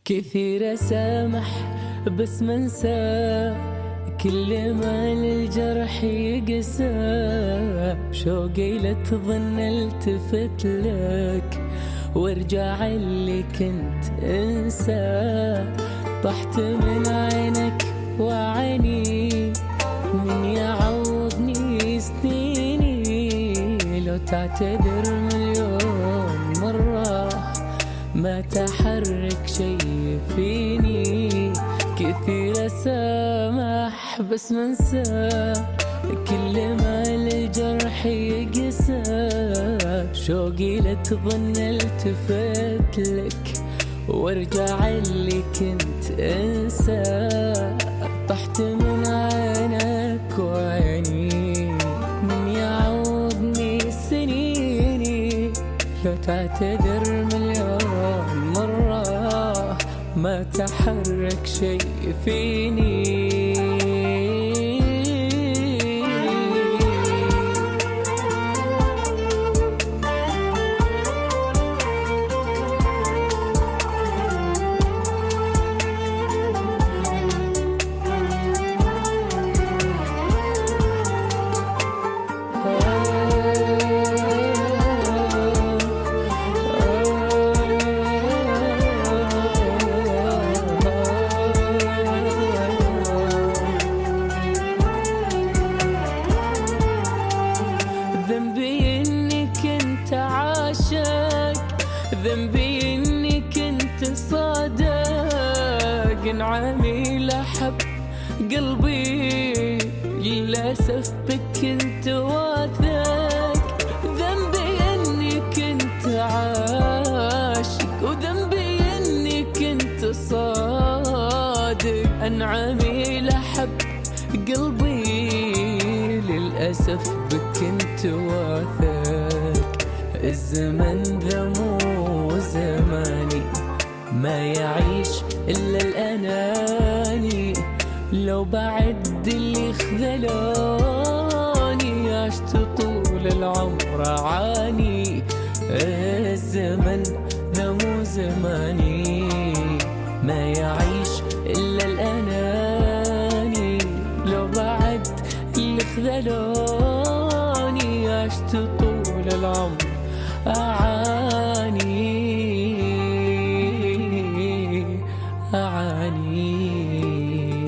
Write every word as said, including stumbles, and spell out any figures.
كثير أسامح بس منسى، كل ما للجرح يقسى، بشوقي لا تظن التفت لك وارجع اللي كنت انسى. طحت من عينك وعيني، من يعوضني سنيني، لو تعتذر مليون مرة ما تحرك شي فيني. كثير أسامح بس منسى، كل ما الجرح يقسى، بشوقي لا تظن التفت لك وارجع اللي كنت انسى. طحت من عينك وعيني، من يعوضني سنيني، لو تعتذر مليون مرة ما تحرك شي فيني. ذنبي اني كنت عاشق، ذنبي اني كنت صادق، انعامي لحب قلبي للأسف بك كنت واثق. ذنبي اني كنت عاشق، وذنبي اني كنت صادق، انعامي لحب قلبي للأسف بك كنت واثق. الزمن ذا مو زماني، ما يعيش إلا الأناني، لو بعد اللي خذلوني عشت طول العمر أعاني. الزمن ذا مو زماني، ما يعيش إلا الأناني، لو بعد اللي خذلوني عشت طول العمر أعاني أعاني.